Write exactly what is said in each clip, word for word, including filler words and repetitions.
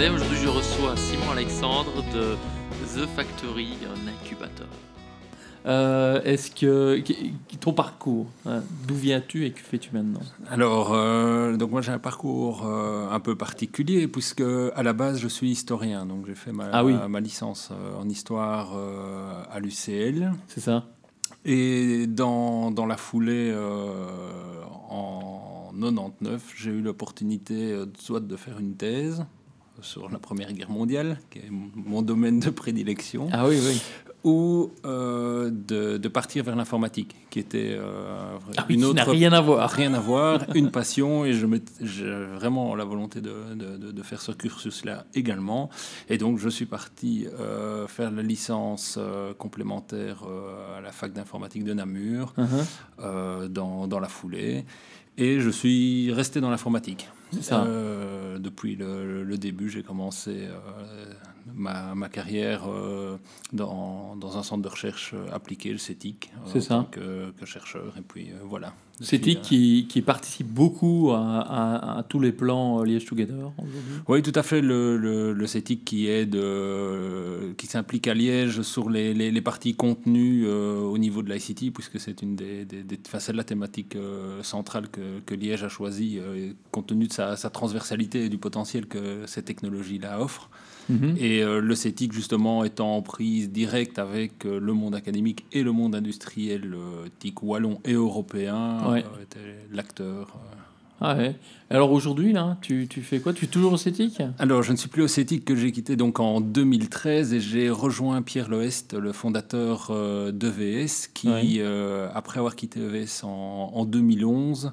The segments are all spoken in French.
Charlet. Aujourd'hui, je reçois Simon Alexandre de The Factory, un incubateur. Euh, est-ce que ton parcours, hein, d'où viens-tu et que fais-tu maintenant? Alors, euh, donc moi j'ai un parcours euh, un peu particulier puisque à la base je suis historien, donc j'ai fait ma, Ah oui. ma licence euh, en histoire euh, à l'U C L. C'est ça. Et dans, dans la foulée, euh, en quatre-vingt-dix-neuf, j'ai eu l'opportunité euh, soit de faire une thèse sur la Première Guerre mondiale, qui est mon domaine de prédilection. Ah oui, oui. Ou euh, de, de partir vers l'informatique, qui était euh, Ah oui, une qui autre... n'a rien à voir. Rien à voir, une passion, et je j'ai vraiment la volonté de, de, de faire ce cursus-là également. Et donc, je suis parti euh, faire la licence euh, complémentaire euh, à la fac d'informatique de Namur, Uh-huh. euh, dans, dans la foulée. Et je suis resté dans l'informatique. C'est ça. Euh, depuis le, le début, j'ai commencé euh, ma, ma carrière euh, dans, dans un centre de recherche appliqué, le CETIC, euh, C'est en ça. tant que, que chercheur. Et puis euh, voilà. CETIC euh, qui, qui participe beaucoup à, à, à tous les plans euh, Liège Together aujourd'hui. Oui, tout à fait. Le, le, le CETIC qui aide, euh, qui s'implique à Liège sur les, les, les parties contenues euh, au niveau de l'I C T, puisque c'est une des, des, des enfin, c'est la thématique euh, centrale que, que Liège a choisie, euh, compte tenu de sa, sa transversalité et du potentiel que ces technologies-là offrent. Mm-hmm. Et euh, le CETIC, justement, étant en prise directe avec euh, le monde académique et le monde industriel, euh, T I C wallon et européen, Ouais. euh, était l'acteur. Euh, Ah ouais. Alors aujourd'hui, là, tu, tu fais quoi? Tu es toujours au CETIC? Alors, je ne suis plus au CETIC, que j'ai quitté donc en deux mille treize, et j'ai rejoint Pierre Loest, le fondateur euh, d'E V S, qui, Ouais. euh, après avoir quitté E V S en, en deux mille onze,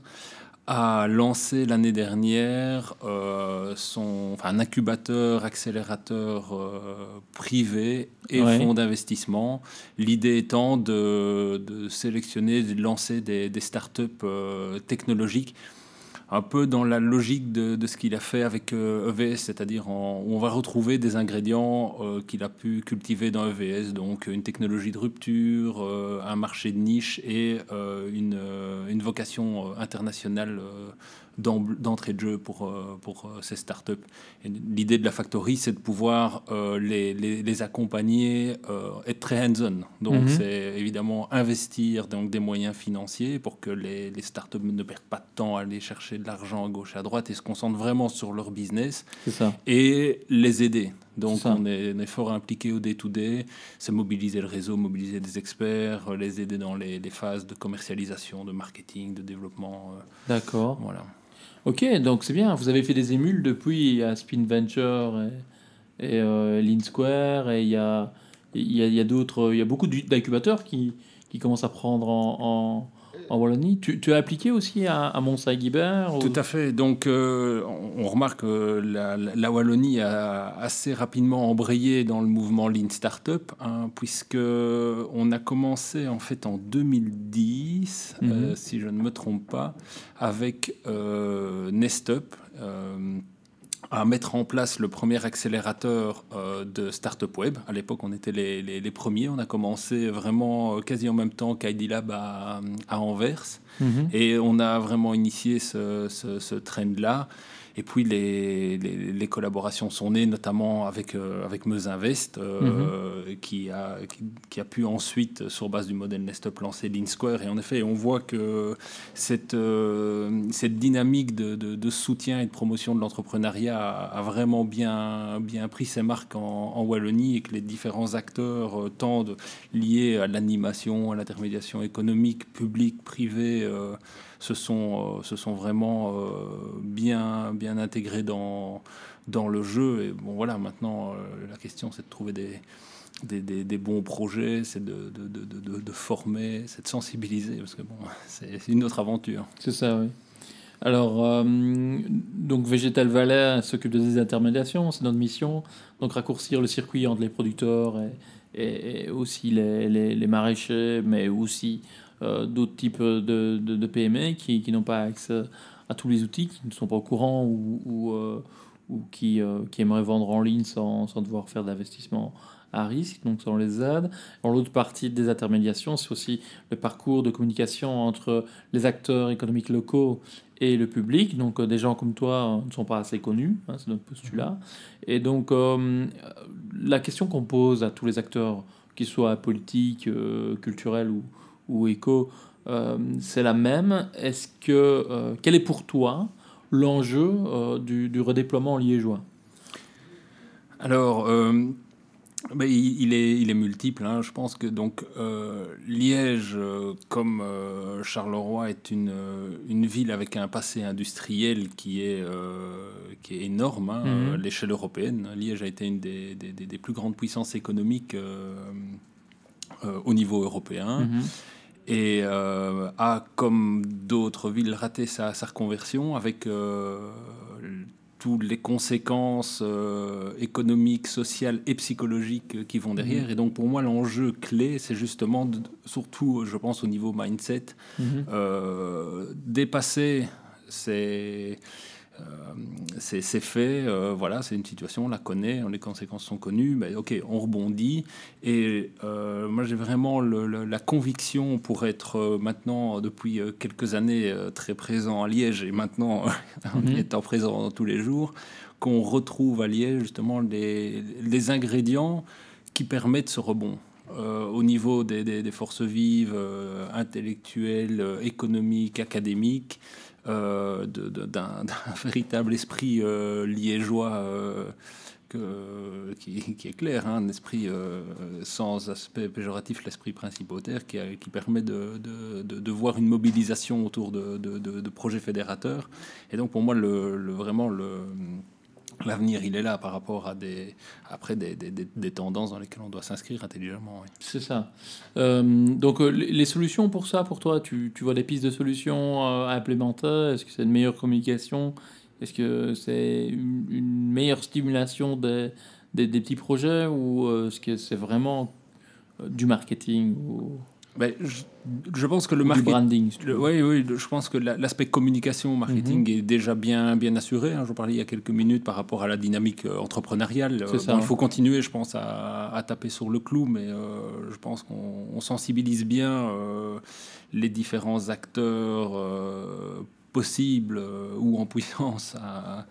a lancé l'année dernière euh, son, enfin, un incubateur, accélérateur euh, privé et Ouais. fonds d'investissement. L'idée étant de, de sélectionner, de lancer des, des startups euh, technologiques, un peu dans la logique de, de ce qu'il a fait avec euh, E V S, c'est-à-dire en, où on va retrouver des ingrédients euh, qu'il a pu cultiver dans E V S, donc une technologie de rupture, euh, un marché de niche et euh, une, euh, une vocation euh, internationale euh, d'entrée de jeu pour, euh, pour euh, ces startups. Et l'idée de la Factory, c'est de pouvoir euh, les, les, les accompagner, euh, être très hands-on. Donc, Mhm. c'est évidemment investir donc, des moyens financiers pour que les, les startups ne perdent pas de temps à aller chercher de l'argent à gauche et à droite et se concentrent vraiment sur leur business. C'est ça. Et les aider. Donc, C'est ça. on est, on est fort impliqué au day-to-day. C'est mobiliser le réseau, mobiliser des experts, les aider dans les, les phases de commercialisation, de marketing, de développement. euh, D'accord. Voilà. Ok, donc c'est bien. Vous avez fait des émules depuis à Spin Venture et, et euh, Lean Square, et il y a, il y a, il y a d'autres, il y a beaucoup d'incubateurs qui, qui commencent à prendre en, en, en Wallonie. Tu, tu as appliqué aussi à, à Montsaint-Guibert ou... Tout à fait. Donc, euh, on on remarque que la, la- la Wallonie a assez rapidement embrayé dans le mouvement Lean Startup, hein, puisque on a commencé en fait en deux mille dix, Mhm. euh, si je ne me trompe pas, avec euh, Nestup. euh, à mettre en place le premier accélérateur euh, de Startup Web. À l'époque, on était les, les- les premiers. On a commencé vraiment euh, quasi en même temps qu'I D Lab à, à Anvers. Mhm. Et on a vraiment initié ce, ce, ce trend-là. Et puis les, les, les collaborations sont nées, notamment avec, euh, avec Meusinvest, euh, Mhm. qui, a, qui, qui a pu ensuite, sur base du modèle Nestup, lancer Lean Square. Et en effet, on voit que cette, euh, cette dynamique de, de, de soutien et de promotion de l'entrepreneuriat a, a vraiment bien, bien pris ses marques en, en Wallonie, et que les différents acteurs, euh, tant de- liés à l'animation, à l'intermédiation économique, publique, privée, euh, se sont, euh, se sont vraiment euh, bien, bien intégrés dans, dans le jeu. Et bon, voilà, maintenant, euh, la question, c'est de trouver des, des, des, des bons projets, c'est de, de, de, de, de former, c'est de sensibiliser, parce que bon, c'est une autre aventure. C'est ça, oui. Alors, euh, donc Végétal Valais s'occupe de désintermédiation, c'est notre mission. Donc raccourcir le circuit entre les producteurs et, et- et aussi les, les- les maraîchers, mais aussi euh, d'autres types de, de- de P M E qui, qui n'ont pas accès à tous les outils, qui ne sont pas au courant ou, ou, euh, ou qui, euh, qui aimeraient vendre en ligne sans, sans devoir faire d'investissement à risque, donc ça on les aide. Dans l'autre partie des intermédiations, c'est aussi le parcours de communication entre les acteurs économiques locaux et le public. Donc euh, des gens comme toi euh, ne sont pas assez connus, hein, c'est notre postulat. Et donc euh, la question qu'on pose à tous les acteurs, qu'ils soient politiques, euh, culturels ou, ou éco, euh, c'est la même. Est-ce que euh, quel est pour toi l'enjeu euh, du, du redéploiement liégeois? Alors, euh, ben, il, il est, il est multiple. Hein. Je pense que donc euh, Liège, euh, comme euh, Charleroi, est une, euh, une ville avec un passé industriel qui est, euh, qui est énorme hein, Mhm. à l'échelle européenne. Liège a été une des, des, des- des plus grandes puissances économiques euh, euh, au niveau européen. Mhm. Et euh, a, comme d'autres villes, raté sa, sa reconversion avec euh, toutes les conséquences euh, économiques, sociales et psychologiques euh, qui vont derrière. Mhm. Et donc pour moi, l'enjeu clé, c'est justement, de- surtout, je pense, au niveau mindset, Mhm. euh, dépasser ces... Euh, c'est c'est fait, euh, voilà, c'est une situation, on la connaît, les conséquences sont connues, mais ok, on rebondit. Et euh, moi, j'ai vraiment le- le- la conviction pour être euh, maintenant, depuis euh, quelques années, euh, très présent à Liège et maintenant en y Mhm. étant présent tous les jours, qu'on retrouve à Liège justement les, les ingrédients qui permettent ce rebond. Euh, au niveau des, des- des forces vives, euh, intellectuelles, euh, économiques, académiques, euh, de- de- d'un d'un véritable esprit euh, liégeois euh, que- qui, qui est clair, hein, un esprit euh, sans aspect péjoratif, l'esprit principautaire qui, a- qui permet de, de- de- de voir une mobilisation autour de, de- de- de projets fédérateurs. Et donc pour moi, le, le- vraiment, le, l'avenir, il est là par rapport à des, après des, des- des- des tendances dans lesquelles on doit s'inscrire intelligemment. Oui. C'est ça. Euh, donc, euh, les les solutions pour ça, pour toi, tu, tu vois des pistes de solutions euh, à implémenter? Est-ce que c'est une meilleure communication? Est-ce que c'est une, une meilleure stimulation des, des, des petits projets? Ou euh, est-ce que c'est vraiment euh, du marketing ou, Ben, je, je pense que le ou du marketing. branding, si tu veux? Oui, oui, je pense que la- l'aspect communication, Mhm. marketing est déjà bien, bien assuré. Hein. Je parlais il y a quelques minutes par rapport à la dynamique euh, entrepreneuriale. C'est Euh, ça, bon, il ouais. faut continuer, je pense, à, à taper sur le clou, mais euh, je pense qu'on on sensibilise bien euh, les différents acteurs euh, possibles euh, ou en puissance à,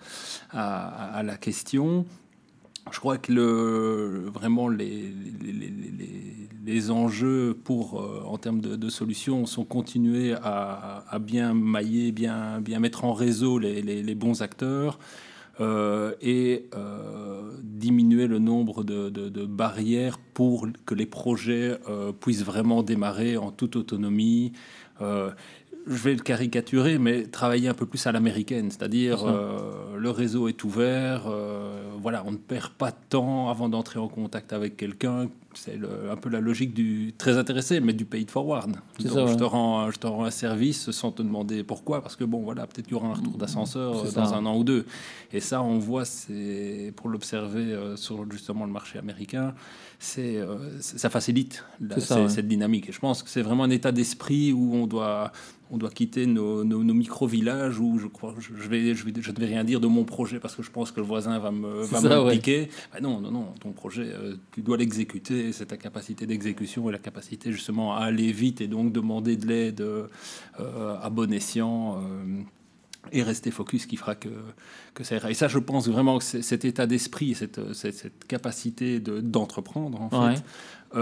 à- à la question. Je crois que le, vraiment les, les, les, les- les enjeux pour, euh, en termes de, de solutions sont continuer à, à bien mailler, bien, bien mettre en réseau les, les- les bons acteurs euh, et euh, diminuer le nombre de, de- de barrières pour que les projets euh, puissent vraiment démarrer en toute autonomie. Euh, je vais le caricaturer, mais travailler un peu plus à l'américaine, C'est c'est-à-dire ça. euh, le réseau est ouvert, euh, voilà, on ne perd pas de temps avant d'entrer en contact avec quelqu'un. C'est le- un peu la logique du très intéressé, mais du pay it forward. C'est Donc ça, je ouais. te rends, je te rends un service sans te demander pourquoi, parce que bon, voilà, peut-être qu'il y aura un retour d'ascenseur C'est euh, ça. dans un an ou deux. Et ça, on voit, c'est pour l'observer euh, sur justement le marché américain, c'est euh, c'est- ça facilite la- C'est ça, c'est- ouais. cette dynamique. Et je pense que c'est vraiment un état d'esprit où on doit on doit quitter nos, nos, nos micro-villages où je crois je, je vais, je vais je ne vais rien dire de mon projet parce que je pense que le voisin va me, C'est va ça, me le ouais. piquer. Ben non, non, non, ton projet, euh, tu dois l'exécuter. C'est ta capacité d'exécution et la capacité justement à aller vite et donc demander de l'aide euh, à bon escient. Euh, et rester focus qui fera que, que ça ira. Et ça, je pense vraiment que c'est- cet état d'esprit, cette, cette, cette capacité de- d'entreprendre, en Ouais. fait,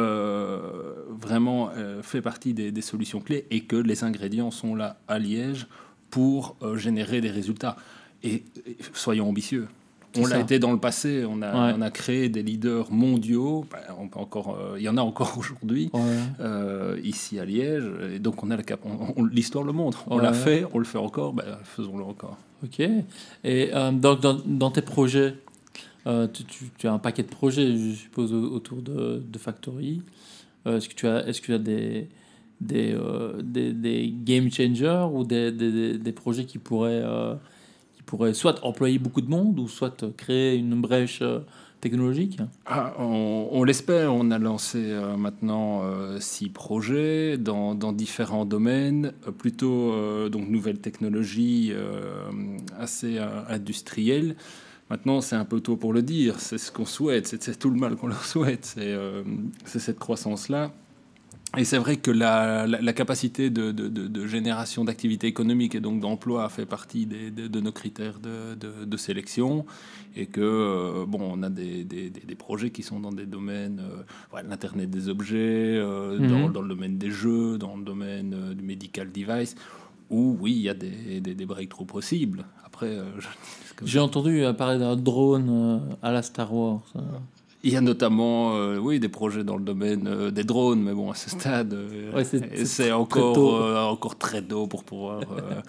euh, vraiment euh, fait partie des, des solutions clés et que les ingrédients sont là à Liège pour euh, générer des résultats. Et, et soyons ambitieux. C'est On l'a ça. été dans le passé, on a, Ouais. on a créé des leaders mondiaux, ben, on peut encore, euh, il y en a encore aujourd'hui, Ouais. euh, ici à Liège, et donc on a la cap- on- on- l'histoire le montre. On Ouais. l'a fait, on le fait encore, ben, faisons-le encore. Ok. Et euh, donc, dans, dans tes projets, euh, tu, tu- tu as un paquet de projets, je suppose, au- autour de, de Factory. Euh, est-ce que tu as, est-ce que tu as des, des, euh, des, des game changers ou des, des, des- des projets qui pourraient, euh, qui pourraient soit employer beaucoup de monde ou soit créer une brèche euh, technologique? Ah, on on l'espère, on a lancé euh, maintenant euh, six projets dans, dans différents domaines, euh, plutôt euh, donc nouvelles technologies euh, assez euh, industrielles. Maintenant, c'est un peu tôt pour le dire. C'est ce qu'on souhaite. C'est, c'est tout le mal qu'on leur souhaite. C'est, euh, c'est cette croissance-là. Et c'est vrai que la, la, la capacité de, de, de, de génération d'activité économique et donc d'emploi fait partie des, de, de nos critères de, de, de sélection, et que euh, bon, on a des, des, des projets qui sont dans des domaines, euh, ouais, l'Internet des objets, euh, mm-hmm. dans, dans le domaine des jeux, dans le domaine euh, du medical device, où oui, il y a des, des, des breakthroughs possibles. Après, euh, je... j'ai entendu parler d'un drone euh, à la Star Wars. Ça. Il y a notamment euh, oui, des projets dans le domaine euh, des drones, mais bon, à ce stade, euh, ouais, c'est, c'est, c'est encore, très euh, encore très tôt pour pouvoir euh,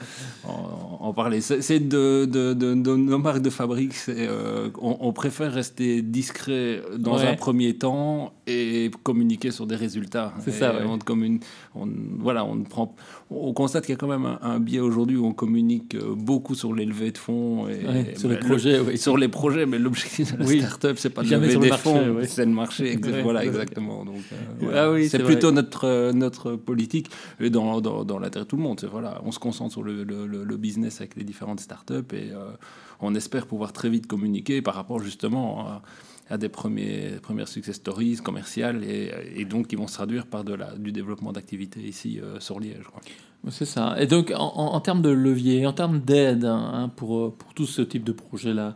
en, en parler. C'est, c'est de, de, de, de nos marques de fabrique, c'est, euh, on, on préfère rester discret dans ouais. un premier temps et communiquer sur des résultats. C'est et ça, ouais. on, commune, on, voilà, on, prend, on constate qu'il y a quand même un, un biais aujourd'hui où on communique beaucoup sur les levées de fonds. Et, ouais, et sur, les projets, le, oui. sur les projets, mais l'objectif de la oui. start-up, c'est pas de Jamais lever des fonds, oui. c'est le marché. Exact, ouais, voilà, ouais. exactement. Donc, euh, ah, voilà. oui, c'est, c'est plutôt vrai. notre, notre politique et dans, dans, dans l'intérêt de tout le monde. C'est, voilà, on se concentre sur le, le, le business avec les différentes start-up et euh, on espère pouvoir très vite communiquer par rapport justement à, à des premiers, premières success stories commerciales et, et donc qui vont se traduire par de la, du développement d'activités ici euh, sur Liège. Quoi. C'est ça. Et donc, en, en termes de levier, en termes d'aide hein, pour, pour tout ce type de projet-là,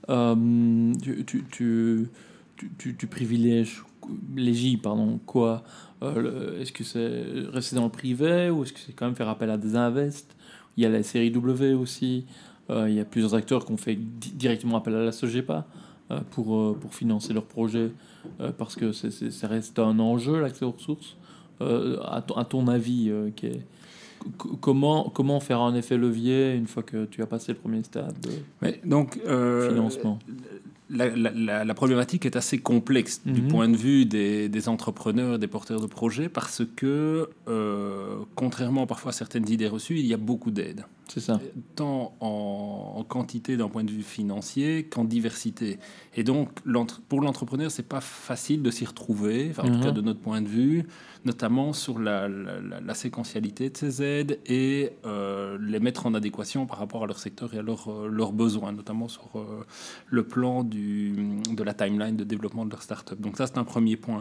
euh, tu, tu, tu, tu, tu, tu privilèges légi, pardon, quoi euh, le, est-ce que c'est rester dans le privé ou est-ce que c'est quand même faire appel à des invests? Il y a la série W aussi. Euh, il y a plusieurs acteurs qui ont fait di- directement appel à la SOGEPA euh, pour, euh, pour financer leurs projets euh, parce que c'est, c'est, ça reste un enjeu, l'accès aux ressources. Euh, à, ton, à ton avis, euh, qui est, c- comment, comment faire un effet levier une fois que tu as passé le premier stade de Mais donc, euh, financement? La, la, la problématique est assez complexe mm-hmm. du point de vue des, des entrepreneurs, des porteurs de projets, parce que, euh, contrairement parfois à certaines idées reçues, il y a beaucoup d'aides. C'est ça. Tant en, en quantité d'un point de vue financier qu'en diversité. Et donc, l'entre, pour l'entrepreneur, c'est pas facile de s'y retrouver, enfin, en mm-hmm. tout cas de notre point de vue, notamment sur la, la, la, la séquentialité de ces aides et euh, les mettre en adéquation par rapport à leur secteur et à leurs euh, leurs besoins, notamment sur euh, le plan du, de la timeline de développement de leur start-up. Donc ça, c'est un premier point.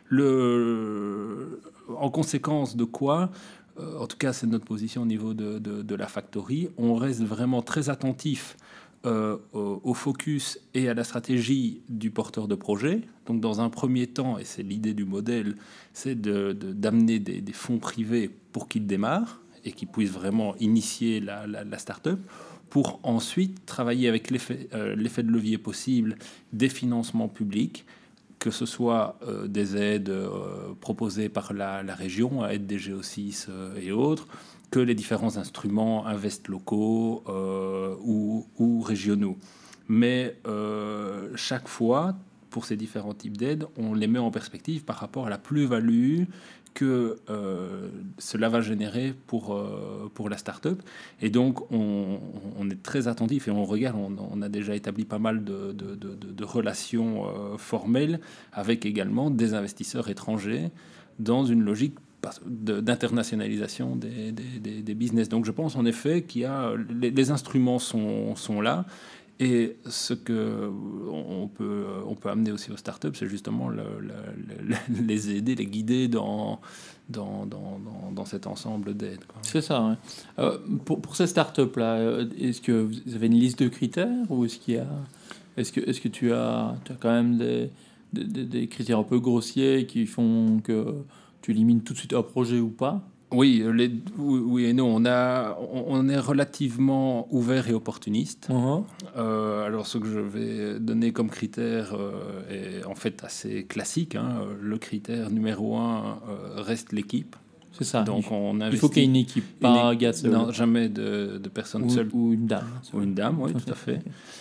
Le, en conséquence de quoi, euh, en tout cas, c'est notre position au niveau de, de, de la factory, on reste vraiment très attentif Euh, au, au focus et à la stratégie du porteur de projet. Donc, dans un premier temps, et c'est l'idée du modèle, c'est de, de, d'amener des, des fonds privés pour qu'ils démarrent et qu'ils puissent vraiment initier la, la, la start-up, pour ensuite travailler avec l'effet, euh, l'effet de levier possible des financements publics, que ce soit euh, des aides euh, proposées par la, la région, à aide des G O six euh, et autres, que les différents instruments invest locaux euh, ou, ou régionaux. Mais euh, chaque fois, pour ces différents types d'aides, on les met en perspective par rapport à la plus-value que euh, cela va générer pour, euh, pour la start-up. Et donc, on, on est très attentif et on regarde, on, on a déjà établi pas mal de, de, de, de relations euh, formelles avec également des investisseurs étrangers dans une logique d'internationalisation des, des, des, des business. Donc je pense en effet qu'il y a les, les instruments sont, sont là, et ce que on peut, on peut amener aussi aux startups, c'est justement le, le, le, les aider, les guider dans, dans, dans, dans, dans cet ensemble d'aides, quoi. C'est ça, ouais. Euh, pour, pour ces startups là, est-ce que vous avez une liste de critères ou est-ce qu'il y a, est-ce que, est-ce que tu as, tu as quand même des, des, des critères un peu grossiers qui font que tu élimines tout de suite un projet ou pas? Oui, les, oui, oui et non. On, a, on est relativement ouvert et opportuniste. Uh-huh. Euh, alors, ce que je vais donner comme critère euh, est en fait assez classique. Hein. Le critère numéro un euh, reste l'équipe. C'est ça. Donc, on il faut qu'il y ait une équipe, pas un gars seul. Non, jamais de, de personne ou, seule. Ou une dame. Ou une dame, oui, tout à fait.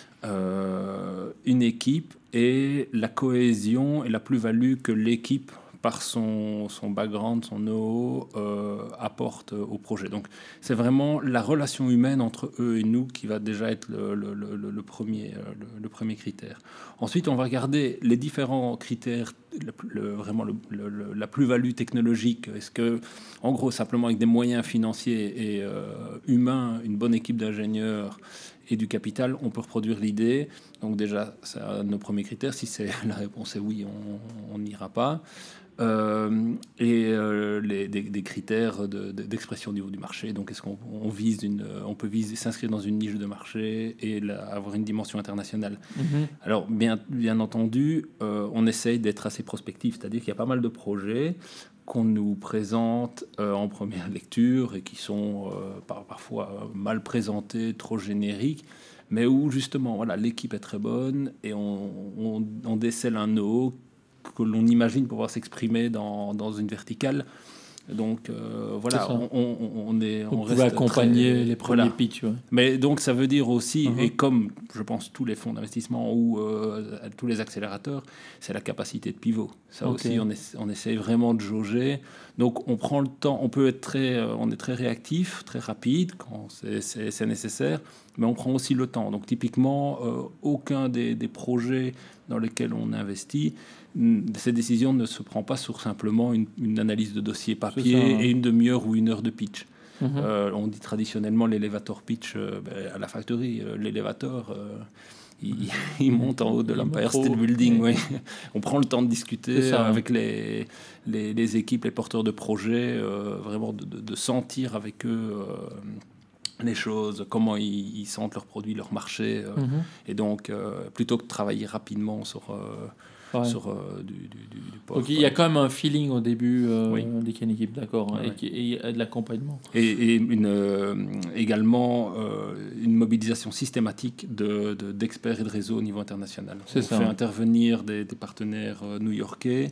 Euh, une équipe et la cohésion et la plus-value que l'équipe, par son, son background, son know-how, euh, apporte au projet. Donc, c'est vraiment la relation humaine entre eux et nous qui va déjà être le, le, le, le, premier, le, le premier critère. Ensuite, on va regarder les différents critères le, le, vraiment le, le, la plus-value technologique? Est-ce que, en gros, simplement avec des moyens financiers et euh, humains, une bonne équipe d'ingénieurs et du capital, on peut reproduire l'idée? Donc déjà, c'est un de nos premiers critères. Si c'est, la réponse est oui, on n'ira pas. Euh, et euh, les, des, des critères de, de, d'expression au niveau du marché. Donc, est-ce qu'on on vise une, on peut viser, s'inscrire dans une niche de marché et la, avoir une dimension internationale? Mm-hmm. Alors, bien, bien entendu, euh, on essaye d'être assez prospectif, c'est-à-dire qu'il y a pas mal de projets qu'on nous présente euh, en première lecture et qui sont euh, par, parfois mal présentés, trop génériques, mais où justement, voilà, l'équipe est très bonne et on, on, on décèle un know que l'on imagine pouvoir s'exprimer dans, dans une verticale. Donc euh, voilà, on, on, on est. Vous on pouvez accompagner très, les premiers voilà. pitchs. Ouais. Mais donc ça veut dire aussi, uh-huh. et comme je pense tous les fonds d'investissement ou euh, tous les accélérateurs, c'est la capacité de pivot. Ça okay. aussi, on, est, on essaye vraiment de jauger. Donc on prend le temps, on peut être très, euh, on est très réactif, très rapide quand c'est, c'est, c'est nécessaire, mais on prend aussi le temps. Donc typiquement, euh, aucun des, des projets dans lesquels on investit, cette décision ne se prend pas sur simplement une, une analyse de dossier papier ça, hein. et une demi-heure ou une heure de pitch. Mm-hmm. Euh, on dit traditionnellement l'élévateur pitch euh, ben, à la factory. Euh, l'élévateur, euh, il, il monte en haut de l'Empire State Building. Ouais. Ouais. On prend le temps de discuter ça, avec hein. les, les, les équipes, les porteurs de projets, euh, vraiment de, de, de sentir avec eux euh, les choses, comment ils, ils sentent leurs produits, leur marché. Euh, mm-hmm. Et donc, euh, plutôt que de travailler rapidement sur... Euh, Ouais. sur euh, du, du, du, du port. Donc il y a quand même un feeling au début euh, oui. des Ken équipes, d'accord, ouais. et, et de l'accompagnement. Et, et une, euh, également euh, une mobilisation systématique de, de, d'experts et de réseaux au niveau international. C'est On ça. fait intervenir des, des partenaires euh, new-yorkais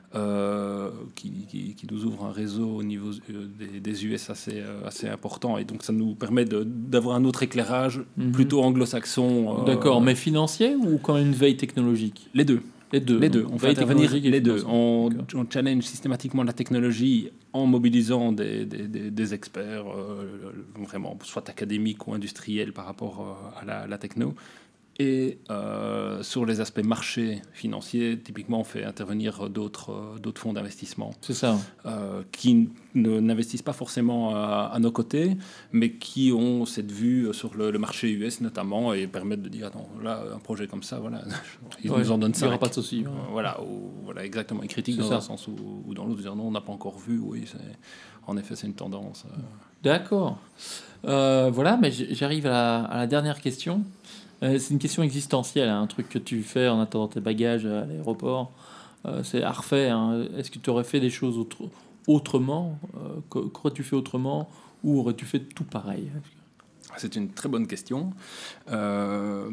euh, qui, qui, qui nous ouvrent un réseau au niveau euh, des, des U S assez, euh, assez important. Et donc ça nous permet de, d'avoir un autre éclairage mm-hmm. plutôt anglo-saxon. Euh, d'accord, mais financier ou quand même une veille technologique? Les deux. Les deux. Les deux. On fait intervenir les deux. On, on challenge systématiquement la technologie en mobilisant des, des, des, des experts, euh, vraiment, soit académiques ou industriels par rapport euh, à, la, à la techno. Et euh, sur les aspects marché financiers, typiquement, on fait intervenir d'autres, euh, d'autres fonds d'investissement. C'est ça. Euh, qui ne, n'investissent pas forcément à, à nos côtés, mais qui ont cette vue sur le, le marché U S notamment et permettent de dire, attends, là, un projet comme ça, voilà, ils ouais, nous en donnent ça. Il n'y aura pas de souci. Ouais. Voilà, ou, voilà, exactement. Ils critiquent c'est dans ça. Un sens ou, ou dans l'autre, dire non, on n'a pas encore vu. Oui, c'est, en effet, c'est une tendance. Euh... D'accord. Euh, voilà, mais j'arrive à la, à la dernière question. Euh, c'est une question existentielle, hein, un truc que tu fais en attendant tes bagages à l'aéroport. Euh, c'est à refaire. Hein. Est-ce que tu aurais fait des choses autre, autrement euh, qu'aurais-tu fait autrement ou aurais-tu fait tout pareil? C'est une très bonne question. Euh,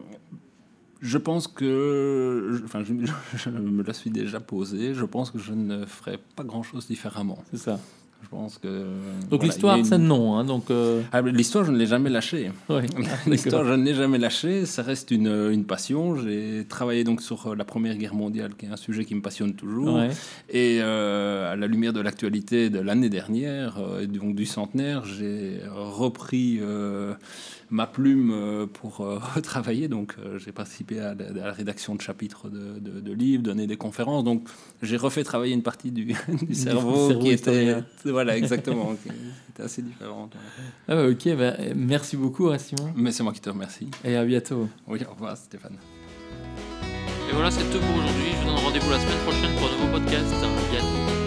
je pense que... Je, enfin, je, je me la suis déjà posée. Je pense que je ne ferais pas grand-chose différemment. C'est ça. Je pense que... Donc voilà, l'histoire, une... c'est non. Hein, donc euh... ah, l'histoire, je ne l'ai jamais lâchée. Ouais. L'histoire, je ne l'ai jamais lâchée. Ça reste une, une passion. J'ai travaillé donc sur la Première Guerre mondiale, qui est un sujet qui me passionne toujours. Ouais. Et euh, à la lumière de l'actualité de l'année dernière, euh, donc du centenaire, j'ai repris euh, ma plume euh, pour euh, retravailler. Donc euh, j'ai participé à la, à la rédaction de chapitres de, de, de livres, donné des conférences. Donc j'ai refait travailler une partie du, du cerveau, cerveau qui était... Voilà, exactement. C'était assez différent. Ah bah ok, bah, merci beaucoup, hein, Simon. Mais c'est moi qui te remercie. Et à bientôt. Oui, au revoir, Stéphane. Et voilà, c'est tout pour aujourd'hui. Je vous donne rendez-vous la semaine prochaine pour un nouveau podcast. À bientôt.